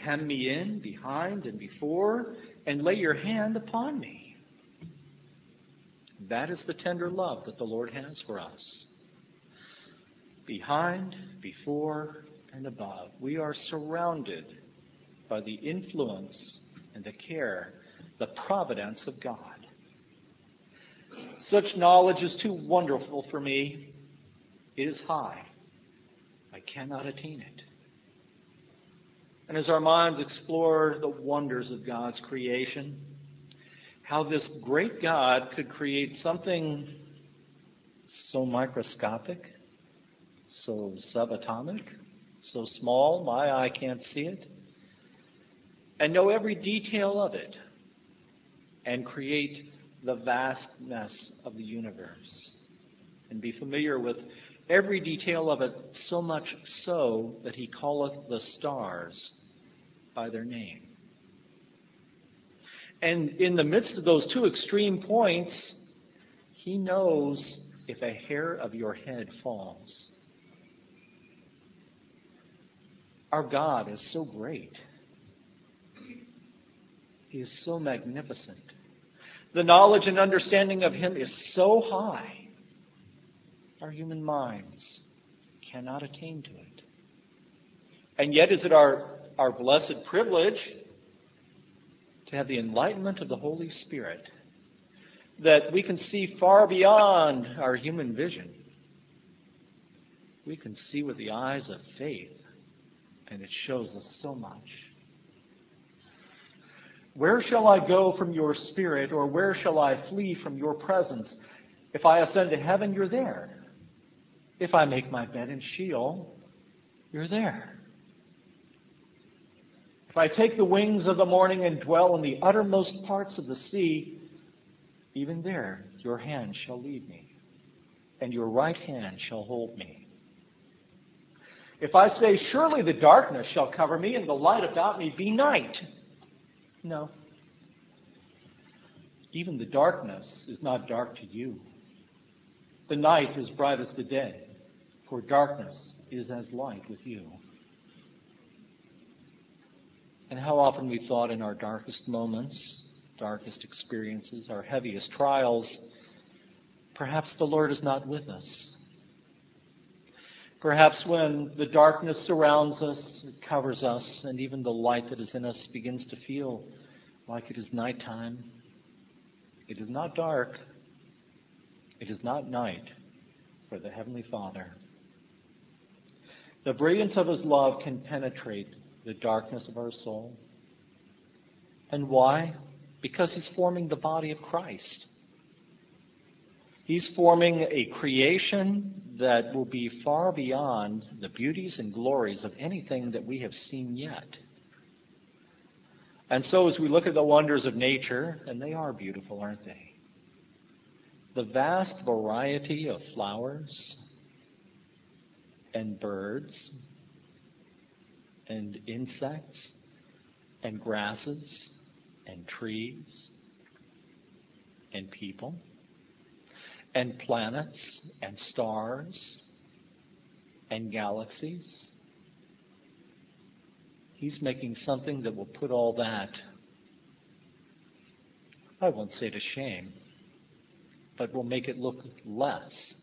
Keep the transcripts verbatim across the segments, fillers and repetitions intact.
hem me in behind and before, and lay your hand upon me. That is the tender love that the Lord has for us. Behind, before, and above, we are surrounded by the influence and the care, the providence of God. Such knowledge is too wonderful for me. It is high. I cannot attain it. And as our minds explore the wonders of God's creation, how this great God could create something so microscopic, so subatomic, so small, my eye can't see it, and know every detail of it, and create the vastness of the universe, and be familiar with every detail of it, so much so that he calleth the stars by their name. And in the midst of those two extreme points, he knows if a hair of your head falls. Our God is so great. He is so magnificent. The knowledge and understanding of him is so high. Our human minds cannot attain to it. And yet is it our, our blessed privilege to have the enlightenment of the Holy Spirit, that we can see far beyond our human vision. We can see with the eyes of faith, and it shows us so much. Where shall I go from your Spirit, or where shall I flee from your presence? If I ascend to heaven, you're there. If I make my bed in Sheol, you're there. If I take the wings of the morning and dwell in the uttermost parts of the sea, even there your hand shall lead me, and your right hand shall hold me. If I say, surely the darkness shall cover me, and the light about me be night. No. Even the darkness is not dark to you. The night is bright as the day, for darkness is as light with you. And how often we thought in our darkest moments, darkest experiences, our heaviest trials, perhaps the Lord is not with us. Perhaps when the darkness surrounds us, it covers us, and even the light that is in us begins to feel like it is nighttime. It is not dark. It is not night for the Heavenly Father. The brilliance of his love can penetrate the darkness of our soul. And why? Because he's forming the body of Christ. He's forming a creation that will be far beyond the beauties and glories of anything that we have seen yet. And so as we look at the wonders of nature, and they are beautiful, aren't they? The vast variety of flowers and birds and insects and grasses and trees and people and planets and stars and galaxies. He's making something that will put all that, I won't say to shame, but will make it look less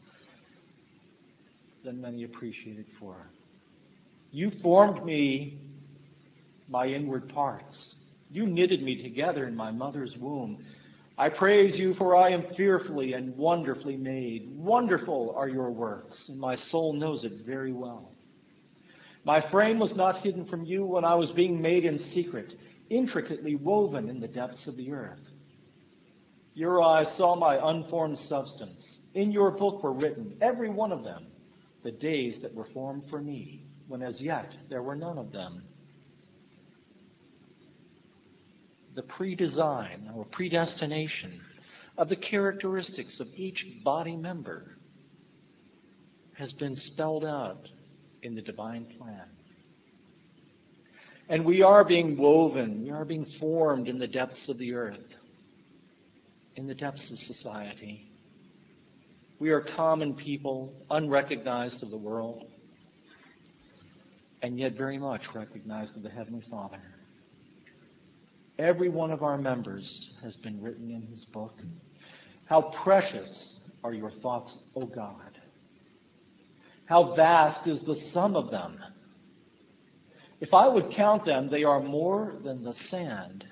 than many appreciate it for. You formed me, my inward parts. You knitted me together in my mother's womb. I praise you, for I am fearfully and wonderfully made. Wonderful are your works, and my soul knows it very well. My frame was not hidden from you when I was being made in secret, intricately woven in the depths of the earth. Your eyes saw my unformed substance. In your book were written, every one of them, the days that were formed for me, when as yet there were none of them. The pre-design or predestination of the characteristics of each body member has been spelled out in the divine plan. And we are being woven, we are being formed in the depths of the earth, in the depths of society. We are common people, unrecognized of the world. and yet very much recognized of the Heavenly Father. Every one of our members has been written in His book. How precious are your thoughts, O God. How vast is the sum of them. If I would count them, they are more than the sand.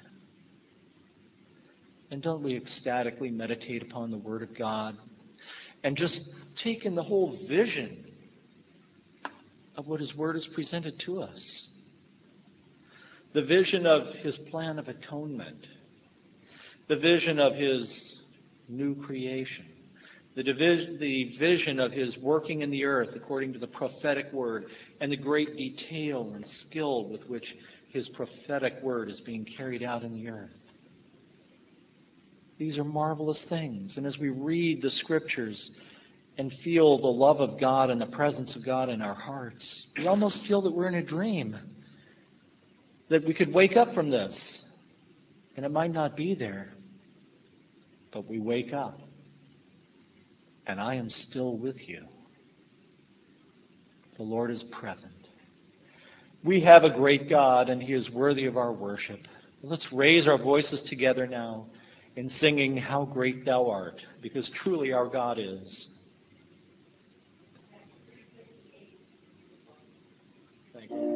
And don't we ecstatically meditate upon the Word of God and just take in the whole vision of what His Word has presented to us? The vision of His plan of atonement. The vision of His new creation. The, divis- the vision of His working in the earth according to the prophetic word, and the great detail and skill with which His prophetic word is being carried out in the earth. These are marvelous things. And as we read the Scriptures and feel the love of God and the presence of God in our hearts, we almost feel that we're in a dream. That we could wake up from this, and it might not be there, but we wake up, and I am still with you. The Lord is present. We have a great God, and He is worthy of our worship. Let's raise our voices together now in singing, How Great Thou Art, because truly our God is. Thank you.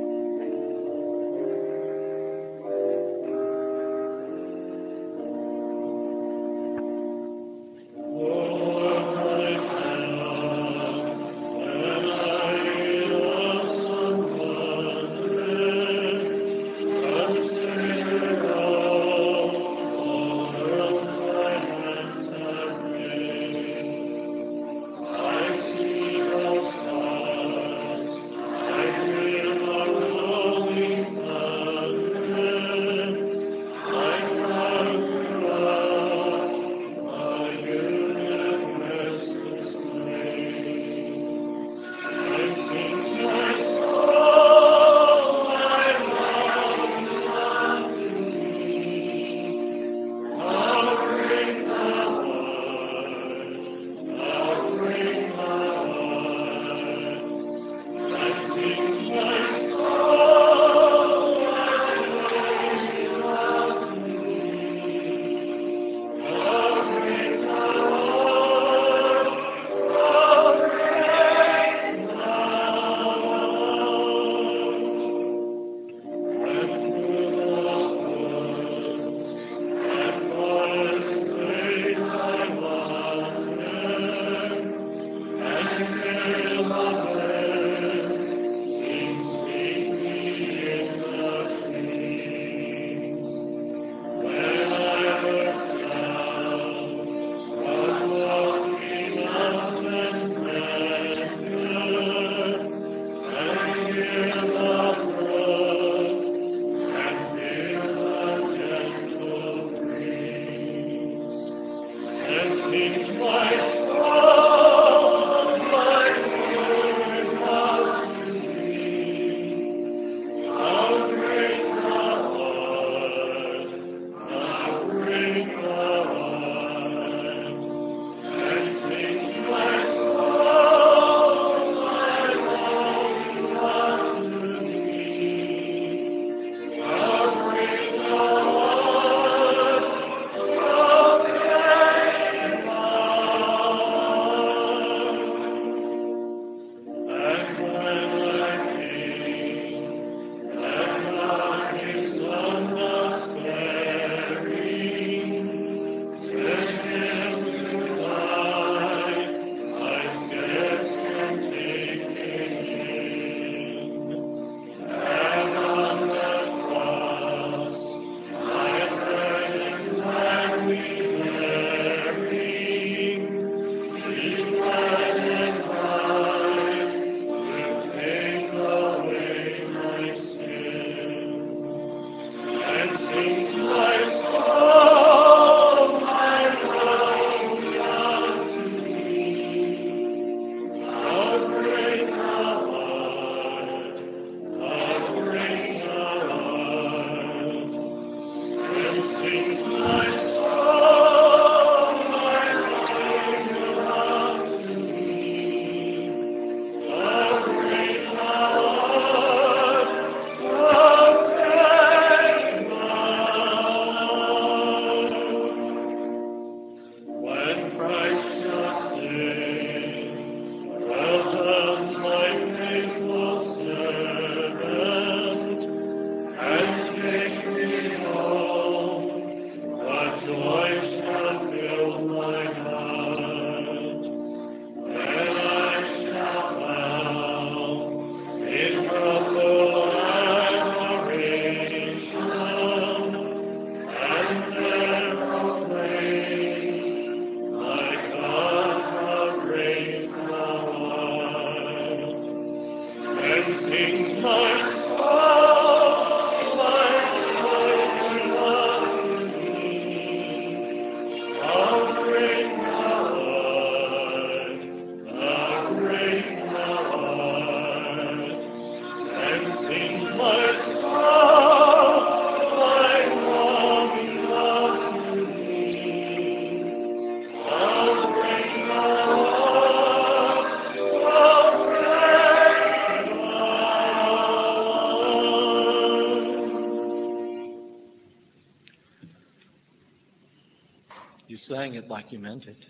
You sang it like you meant it.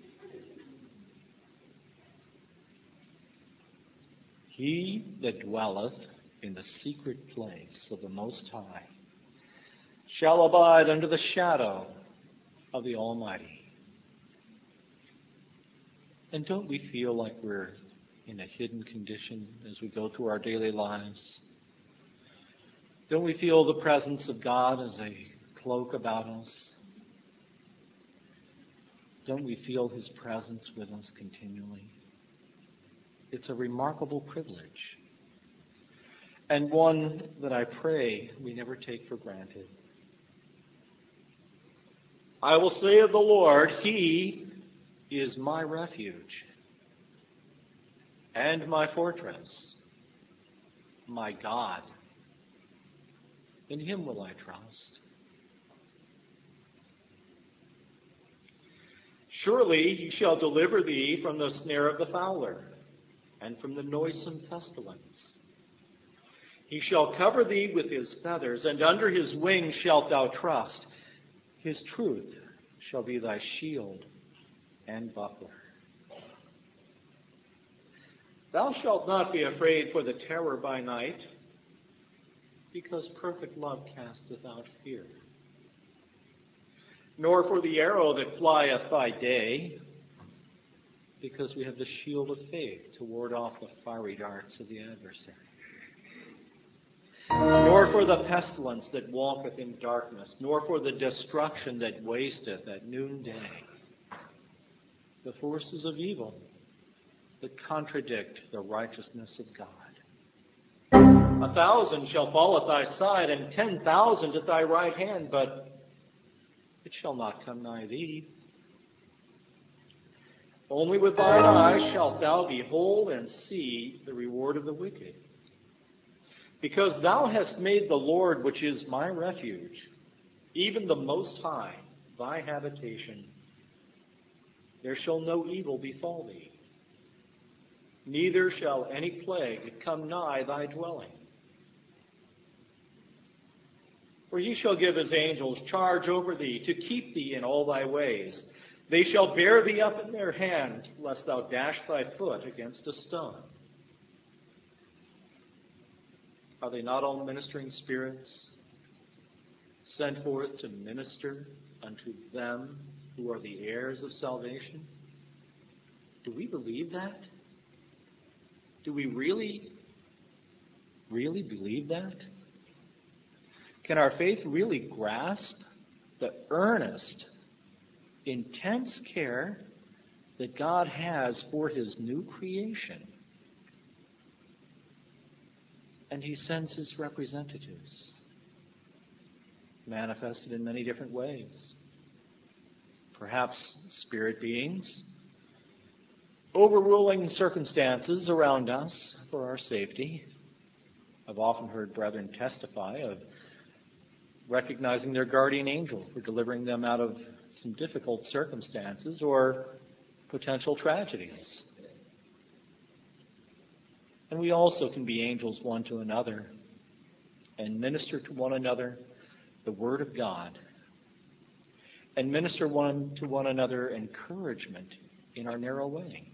He that dwelleth in the secret place of the Most High shall abide under the shadow of the Almighty. And don't we feel like we're in a hidden condition as we go through our daily lives? Don't we feel the presence of God as a cloak about us? Don't we feel His presence with us continually? It's a remarkable privilege, and one that I pray we never take for granted. I will say of the Lord, He is my refuge and my fortress, my God. In Him will I trust. Surely He shall deliver thee from the snare of the fowler and from the noisome pestilence. He shall cover thee with His feathers, and under His wings shalt thou trust. His truth shall be thy shield and buckler. Thou shalt not be afraid for the terror by night, because perfect love casteth out fear. Nor for the arrow that flieth by day, because we have the shield of faith to ward off the fiery darts of the adversary. Nor for the pestilence that walketh in darkness, nor for the destruction that wasteth at noonday. The forces of evil that contradict the righteousness of God. A thousand shall fall at thy side, and ten thousand at thy right hand, but it shall not come nigh thee. Only with thine eyes shalt thou behold and see the reward of the wicked. Because thou hast made the Lord, which is my refuge, even the Most High, thy habitation, there shall no evil befall thee, neither shall any plague come nigh thy dwelling. For He shall give His angels charge over thee, to keep thee in all thy ways. They shall bear thee up in their hands, lest thou dash thy foot against a stone. Are they not all ministering spirits, sent forth to minister unto them who are the heirs of salvation? Do we believe that? Do we really, really believe that? Can our faith really grasp the earnest, intense care that God has for His new creation? And He sends His representatives, manifested in many different ways. Perhaps spirit beings, overruling circumstances around us for our safety. I've often heard brethren testify of recognizing their guardian angel for delivering them out of some difficult circumstances or potential tragedies. And we also can be angels one to another and minister to one another the Word of God, and minister one to one another encouragement in our narrow way,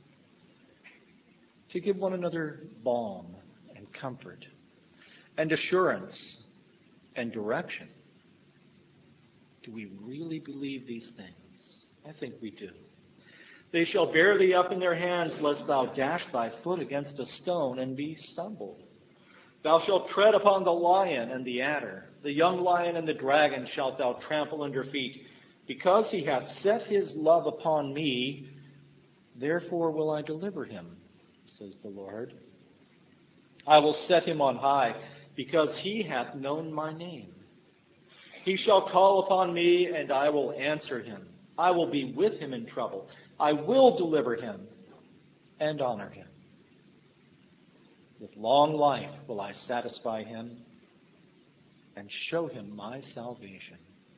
to give one another balm and comfort and assurance and direction. Do we really believe these things? I think we do. They shall bear thee up in their hands, lest thou dash thy foot against a stone and be stumbled. Thou shalt tread upon the lion and the adder. The young lion and the dragon shalt thou trample under feet. Because he hath set his love upon me, therefore will I deliver him, says the Lord. I will set him on high, because he hath known my name. He shall call upon me, and I will answer him. I will be with him in trouble. I will deliver him and honor him. With long life will I satisfy him and show him my salvation.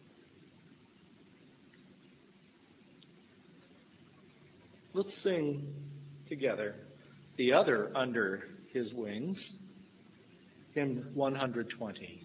Let's sing together the other Under His Wings, hymn one twenty.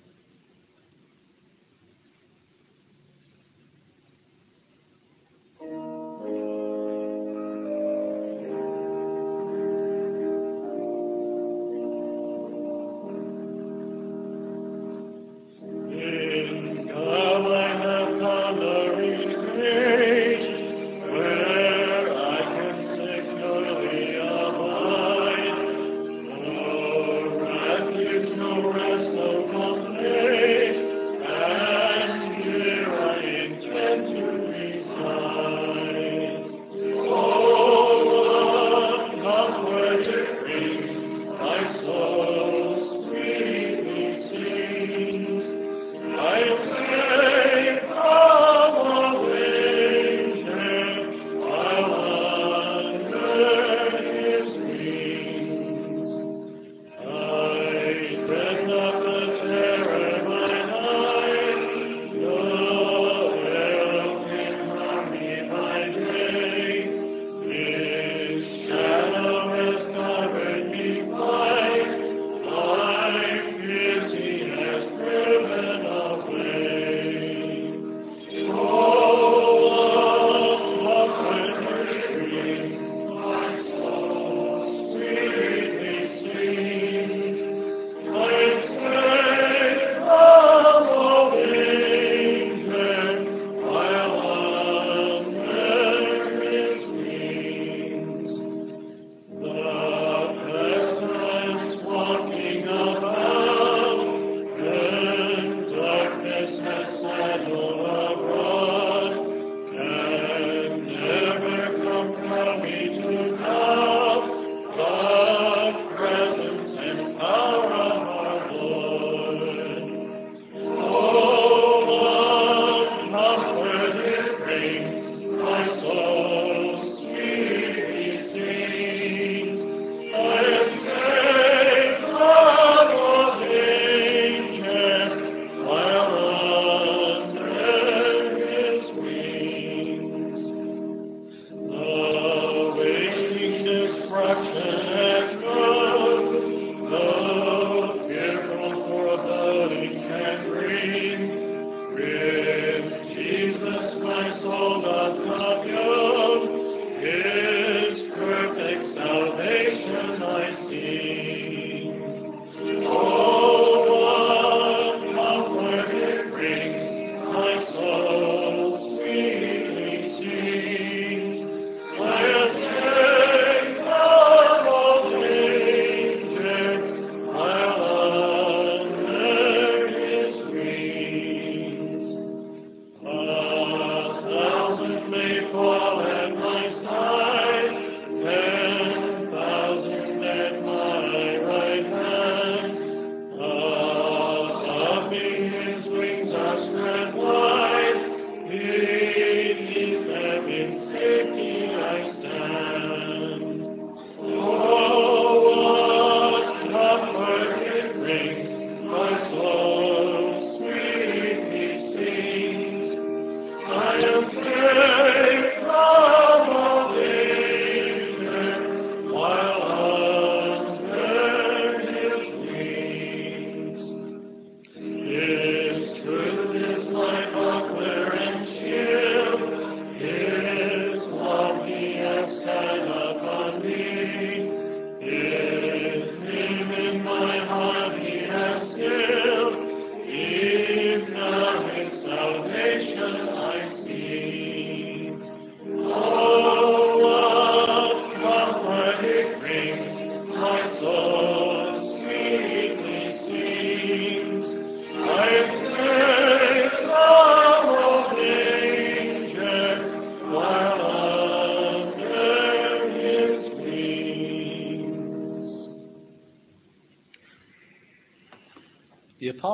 May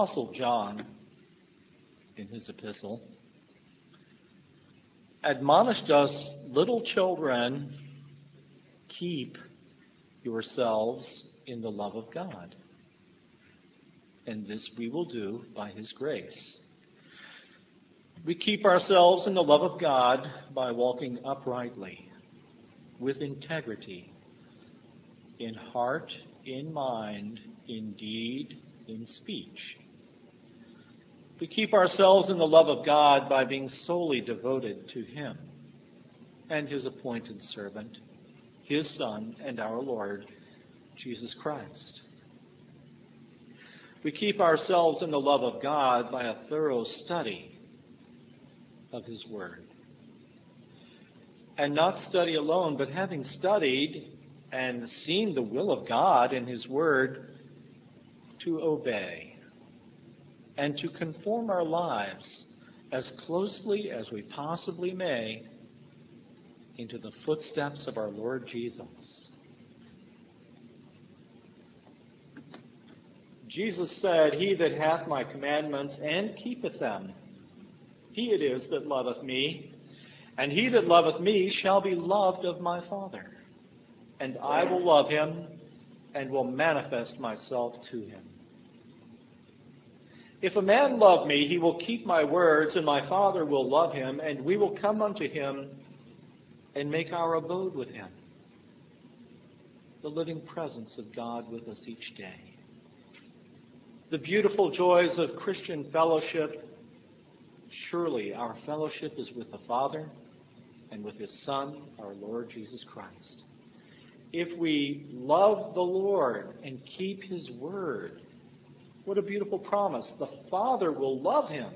Apostle John, in his epistle, admonished us, little children, keep yourselves in the love of God. And this we will do by his grace. We keep ourselves in the love of God by walking uprightly, with integrity, in heart, in mind, in deed, in speech. We keep ourselves in the love of God by being solely devoted to him and his appointed servant, his Son and our Lord, Jesus Christ. We keep ourselves in the love of God by a thorough study of his word. And not study alone, but having studied and seen the will of God in his word, to obey and to conform our lives as closely as we possibly may into the footsteps of our Lord Jesus. Jesus said, "He that hath my commandments and keepeth them, he it is that loveth me, and he that loveth me shall be loved of my Father. And I will love him and will manifest myself to him. If a man love me, he will keep my words, and my Father will love him, and we will come unto him and make our abode with him." The living presence of God with us each day. The beautiful joys of Christian fellowship. Surely our fellowship is with the Father and with his Son, our Lord Jesus Christ. If we love the Lord and keep his word, what a beautiful promise. The Father will love him.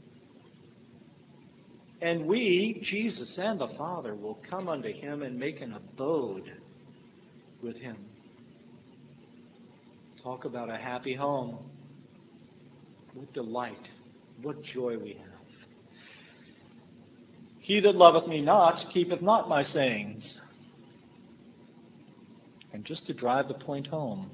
And we, Jesus and the Father, will come unto him and make an abode with him. Talk about a happy home. What delight, what joy we have. He that loveth me not keepeth not my sayings. And just to drive the point home,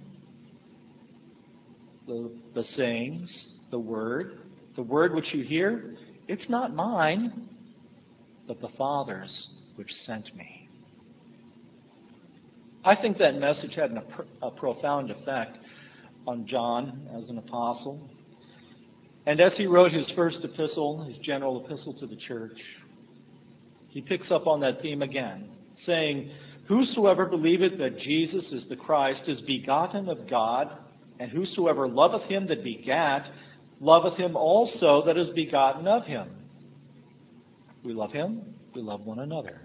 the, the sayings, the word, the word which you hear, it's not mine, but the Father's which sent me. I think that message had an, a profound effect on John as an apostle. And as he wrote his first epistle, his general epistle to the church, he picks up on that theme again, saying, "Whosoever believeth that Jesus is the Christ is begotten of God, and whosoever loveth him that begat, loveth him also that is begotten of him." We love him, we love one another.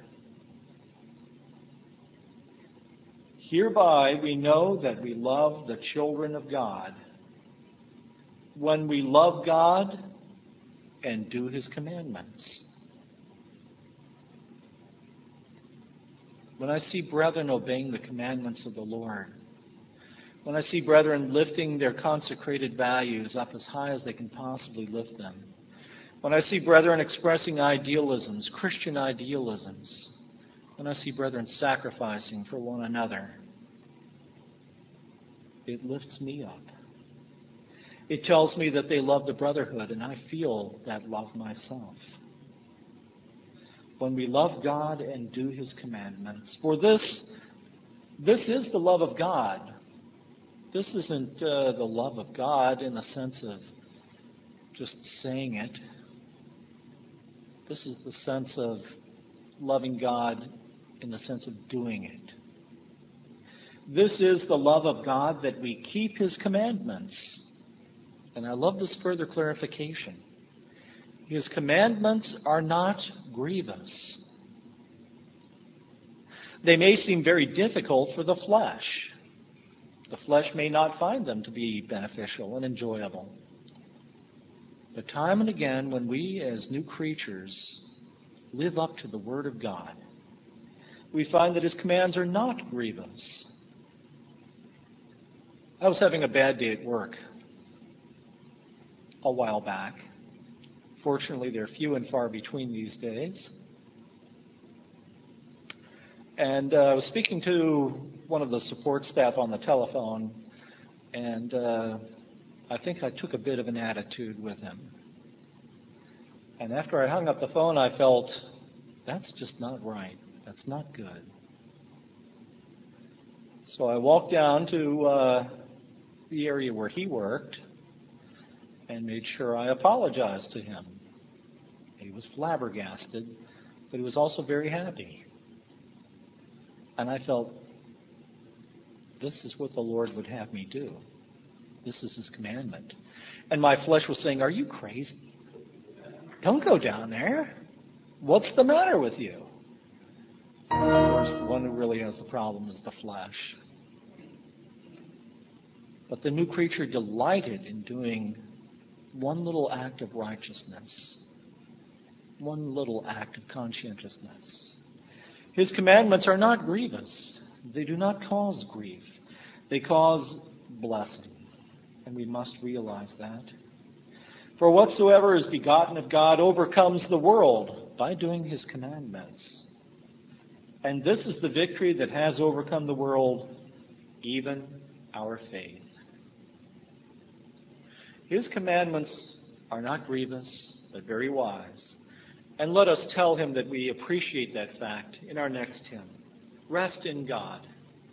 Hereby we know that we love the children of God, when we love God and do his commandments. When I see brethren obeying the commandments of the Lord, when I see brethren lifting their consecrated values up as high as they can possibly lift them, when I see brethren expressing idealisms, Christian idealisms, when I see brethren sacrificing for one another, it lifts me up. It tells me that they love the brotherhood, and I feel that love myself. When we love God and do his commandments. For this, this is the love of God. This isn't uh, the love of God in the sense of just saying it. This is the sense of loving God in the sense of doing it. This is the love of God, that we keep his commandments. And I love this further clarification. His commandments are not grievous. They may seem very difficult for the flesh. The flesh may not find them to be beneficial and enjoyable. But time and again, when we as new creatures live up to the Word of God, we find that his commands are not grievous. I was having a bad day at work a while back. Fortunately, they're few and far between these days. And uh, I was speaking to one of the support staff on the telephone, and uh, I think I took a bit of an attitude with him. And after I hung up the phone, I felt, that's just not right. That's not good. So I walked down to uh, the area where he worked and made sure I apologized to him. He was flabbergasted, but he was also very happy. And I felt, this is what the Lord would have me do. This is His commandment. And my flesh was saying, are you crazy? Don't go down there. What's the matter with you? And of course, the one who really has the problem is the flesh. But the new creature delighted in doing one little act of righteousness, one little act of conscientiousness. His commandments are not grievous. They do not cause grief. They cause blessing. And we must realize that. For whatsoever is begotten of God overcomes the world by doing His commandments. And this is the victory that has overcome the world, even our faith. His commandments are not grievous, but very wise. And let us tell Him that we appreciate that fact in our next hymn. Rest in God.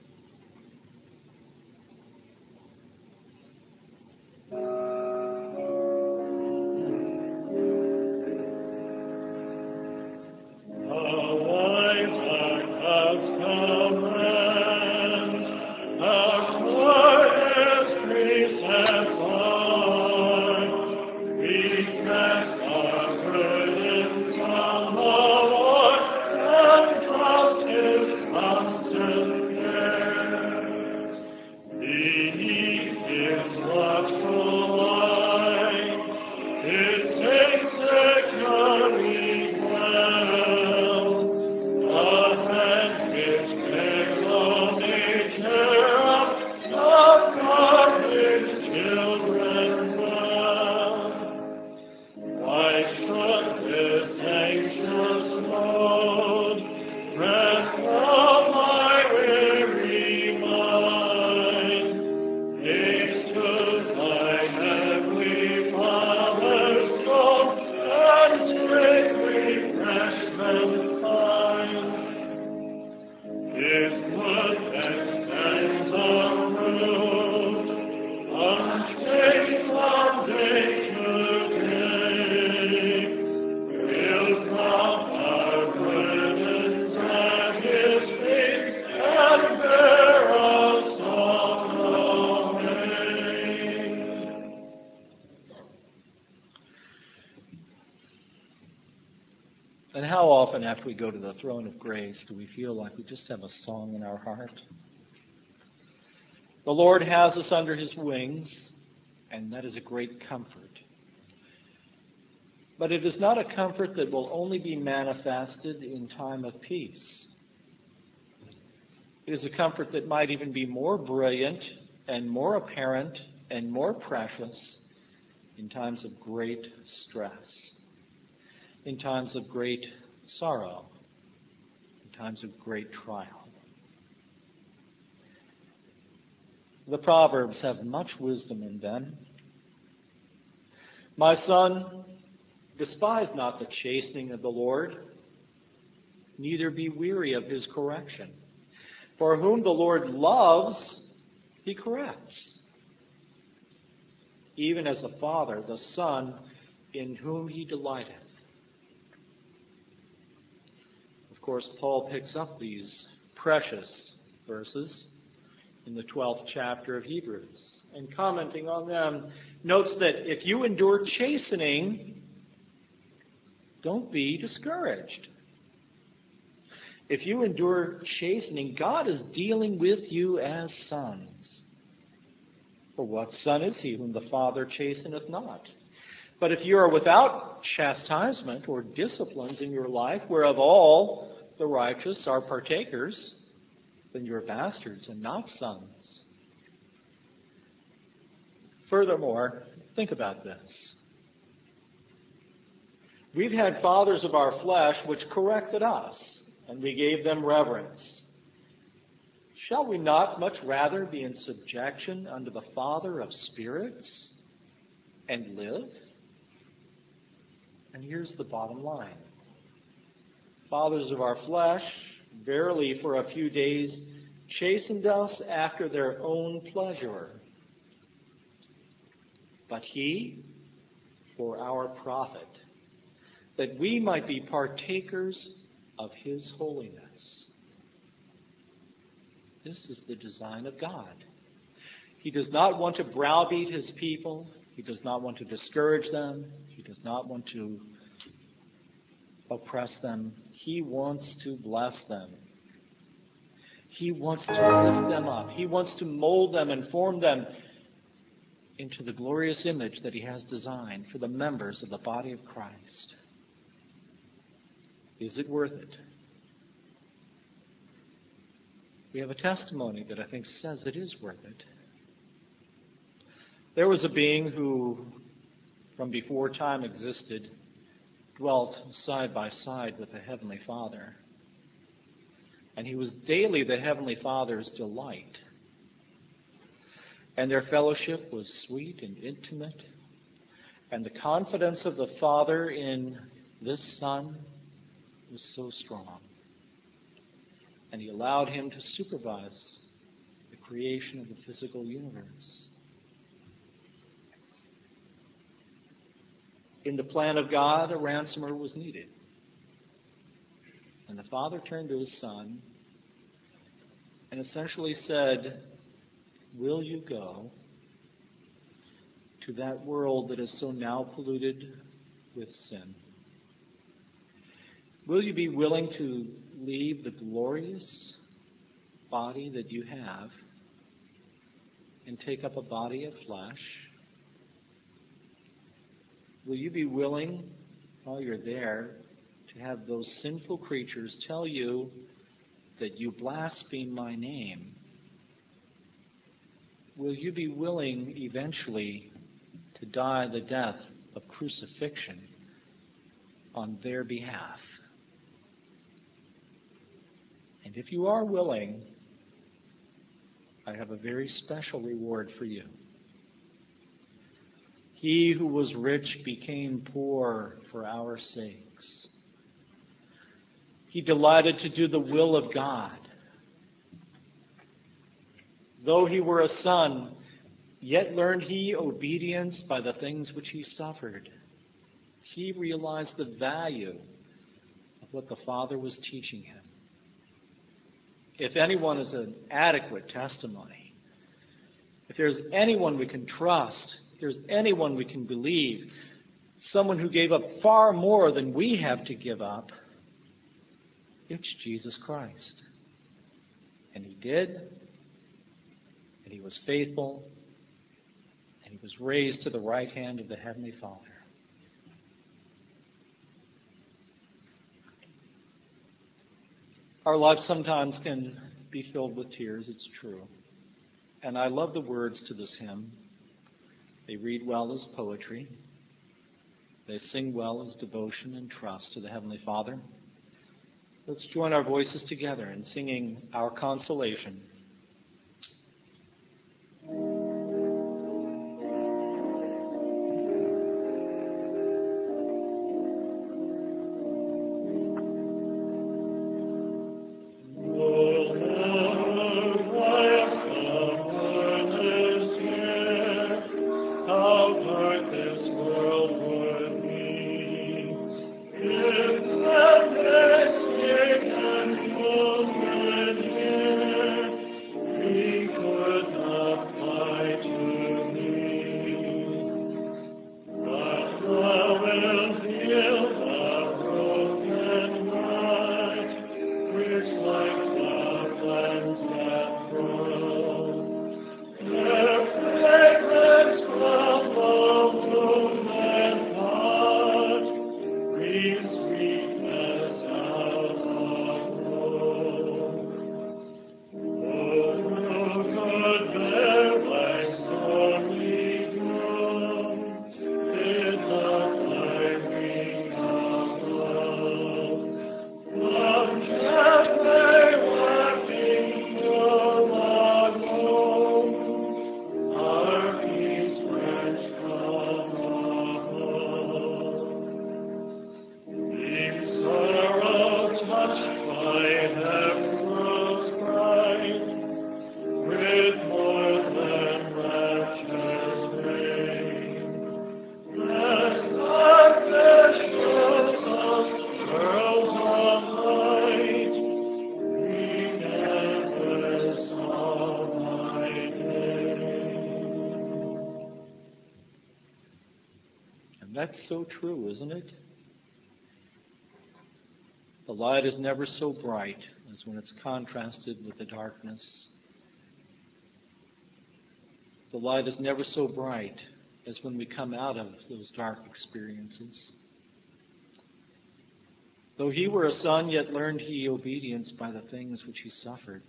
And how often after we go to the throne of grace do we feel like we just have a song in our heart? The Lord has us under His wings, and that is a great comfort. But it is not a comfort that will only be manifested in time of peace. It is a comfort that might even be more brilliant and more apparent and more precious in times of great stress, in times of great sorrow, in times of great trial. The Proverbs have much wisdom in them. My son, despise not the chastening of the Lord, neither be weary of His correction. For whom the Lord loves, He corrects. Even as a father, the son in whom He delighteth. Of course, Paul picks up these precious verses in the twelfth chapter of Hebrews, and commenting on them, notes that if you endure chastening, don't be discouraged. If you endure chastening, God is dealing with you as sons. For what son is he whom the Father chasteneth not? But if you are without chastisement or disciplines in your life, whereof all the righteous are partakers, then you are bastards and not sons. Furthermore, think about this. We've had fathers of our flesh which corrected us, and we gave them reverence. Shall we not much rather be in subjection unto the Father of spirits, and live? And here's the bottom line. Fathers of our flesh, verily for a few days, chastened us after their own pleasure. But he, for our profit, that we might be partakers of his holiness. This is the design of God. He does not want to browbeat his people. He does not want to discourage them. He does not want to oppress them. He wants to bless them. He wants to lift them up. He wants to mold them and form them into the glorious image that he has designed for the members of the body of Christ. Is it worth it? We have a testimony that I think says it is worth it. There was a being who, from before time existed, dwelt side by side with the Heavenly Father. And he was daily the Heavenly Father's delight. And their fellowship was sweet and intimate. And the confidence of the Father in this Son was so strong. And he allowed him to supervise the creation of the physical universe. In the plan of God, a ransomer was needed. And the Father turned to his Son and essentially said, will you go to that world that is so now polluted with sin? Will you be willing to leave the glorious body that you have and take up a body of flesh? Will you be willing, while you're there, to have those sinful creatures tell you that you blaspheme my name? Will you be willing eventually to die the death of crucifixion on their behalf? And if you are willing, I have a very special reward for you. He who was rich became poor for our sakes. He delighted to do the will of God. Though he were a son, yet learned he obedience by the things which he suffered. He realized the value of what the Father was teaching him. If anyone is an adequate testimony, if there's anyone we can trust, if there's anyone we can believe, someone who gave up far more than we have to give up, it's Jesus Christ. And he did, and he was faithful, and he was raised to the right hand of the Heavenly Father. Our lives sometimes can be filled with tears, it's true. And I love the words to this hymn. They read well as poetry. They sing well as devotion and trust to the Heavenly Father. Let's join our voices together in singing Our Consolation. that's so true, isn't it? The light is never so bright as when it's contrasted with the darkness. The light is never so bright as when we come out of those dark experiences. Though he were a son, yet learned he obedience by the things which he suffered.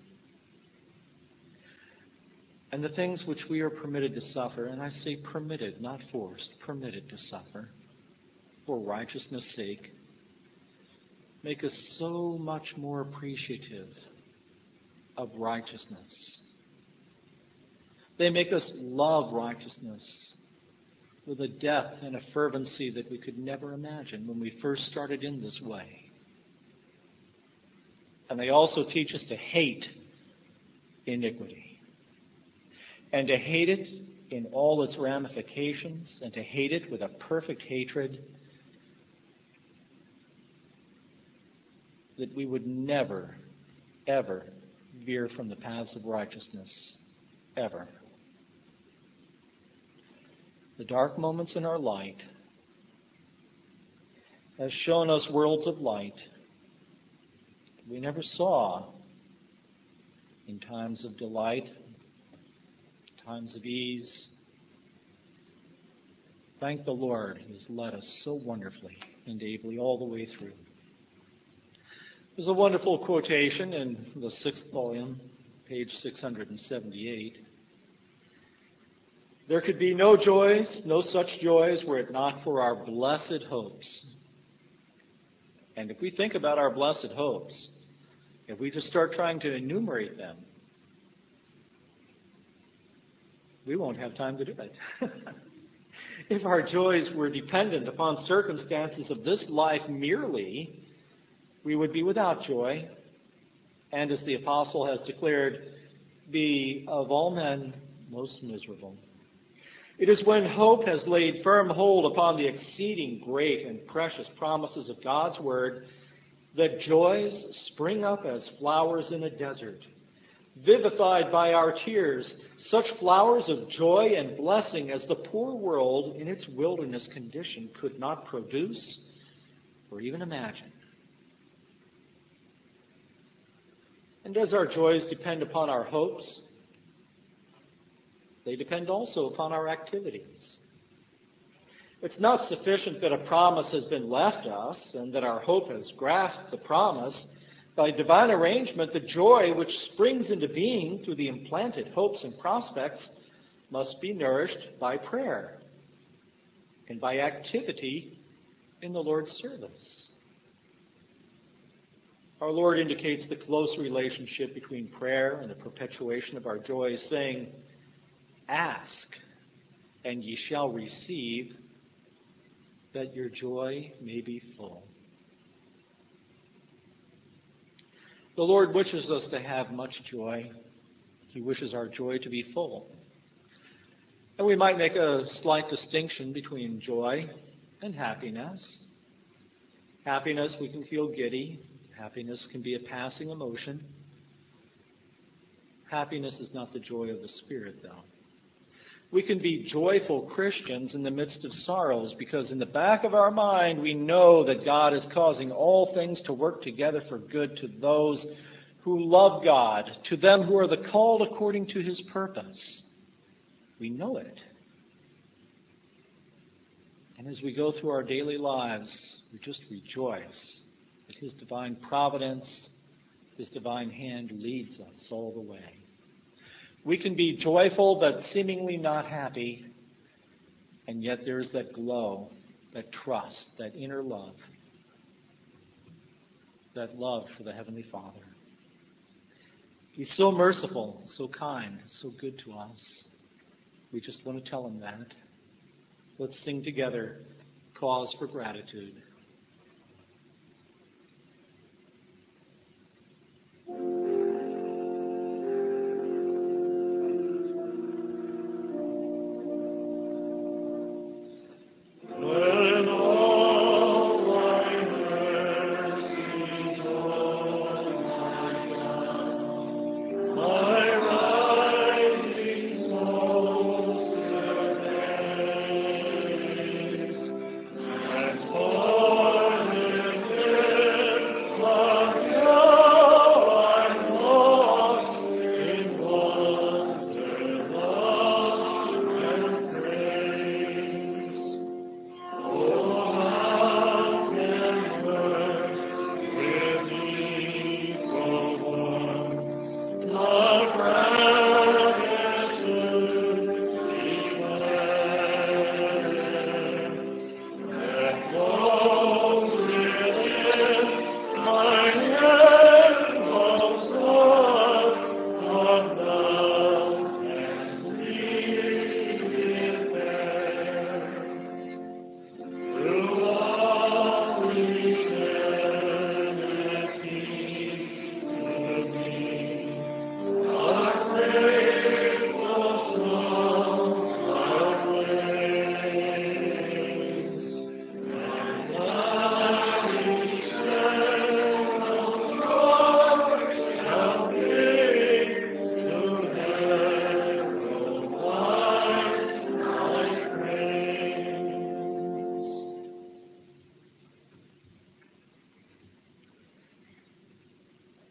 And the things which we are permitted to suffer, and I say permitted, not forced, permitted to suffer, for righteousness' sake, make us so much more appreciative of righteousness. They make us love righteousness with a depth and a fervency that we could never imagine when we first started in this way. And they also teach us to hate iniquity, and to hate it in all its ramifications, and to hate it with a perfect hatred that we would never, ever veer from the paths of righteousness, ever. The dark moments in our light has shown us worlds of light we never saw in times of delight, times of ease. Thank the Lord, He has led us so wonderfully and ably all the way through. There's a wonderful quotation in the sixth volume, page six hundred seventy-eight. There could be no joys, no such joys, were it not for our blessed hopes. And if we think about our blessed hopes, if we just start trying to enumerate them, we won't have time to do it. If our joys were dependent upon circumstances of this life merely, we would be without joy, and as the apostle has declared, be of all men most miserable. It is when hope has laid firm hold upon the exceeding great and precious promises of God's word that joys spring up as flowers in a desert, vivified by our tears, such flowers of joy and blessing as the poor world in its wilderness condition could not produce or even imagine. And as our joys depend upon our hopes, they depend also upon our activities. It's not sufficient that a promise has been left us and that our hope has grasped the promise. By divine arrangement, the joy which springs into being through the implanted hopes and prospects must be nourished by prayer and by activity in the Lord's service. Our Lord indicates the close relationship between prayer and the perpetuation of our joy, saying, "Ask, and ye shall receive, that your joy may be full." The Lord wishes us to have much joy. He wishes our joy to be full. And we might make a slight distinction between joy and happiness. Happiness, we can feel giddy. Happiness can be a passing emotion. Happiness is not the joy of the Spirit, though. We can be joyful Christians in the midst of sorrows because in the back of our mind we know that God is causing all things to work together for good to those who love God, to them who are the called according to His purpose. We know it. And as we go through our daily lives, we just rejoice that His divine providence, His divine hand leads us all the way. We can be joyful but seemingly not happy, and yet there's that glow, that trust, that inner love, that love for the Heavenly Father. He's so merciful, so kind, so good to us. We just want to tell Him that. Let's sing together, Cause for Gratitude.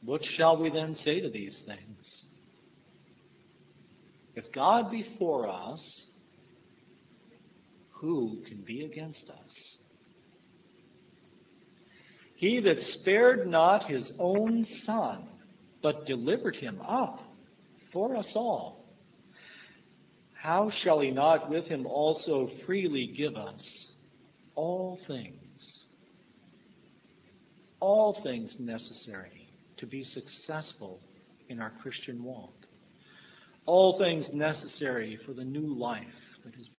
What shall we then say to these things? If God be for us, who can be against us? He that spared not his own Son, but delivered him up for us all, how shall he not with him also freely give us all things? All things necessary to be successful in our Christian walk. All things necessary for the new life that is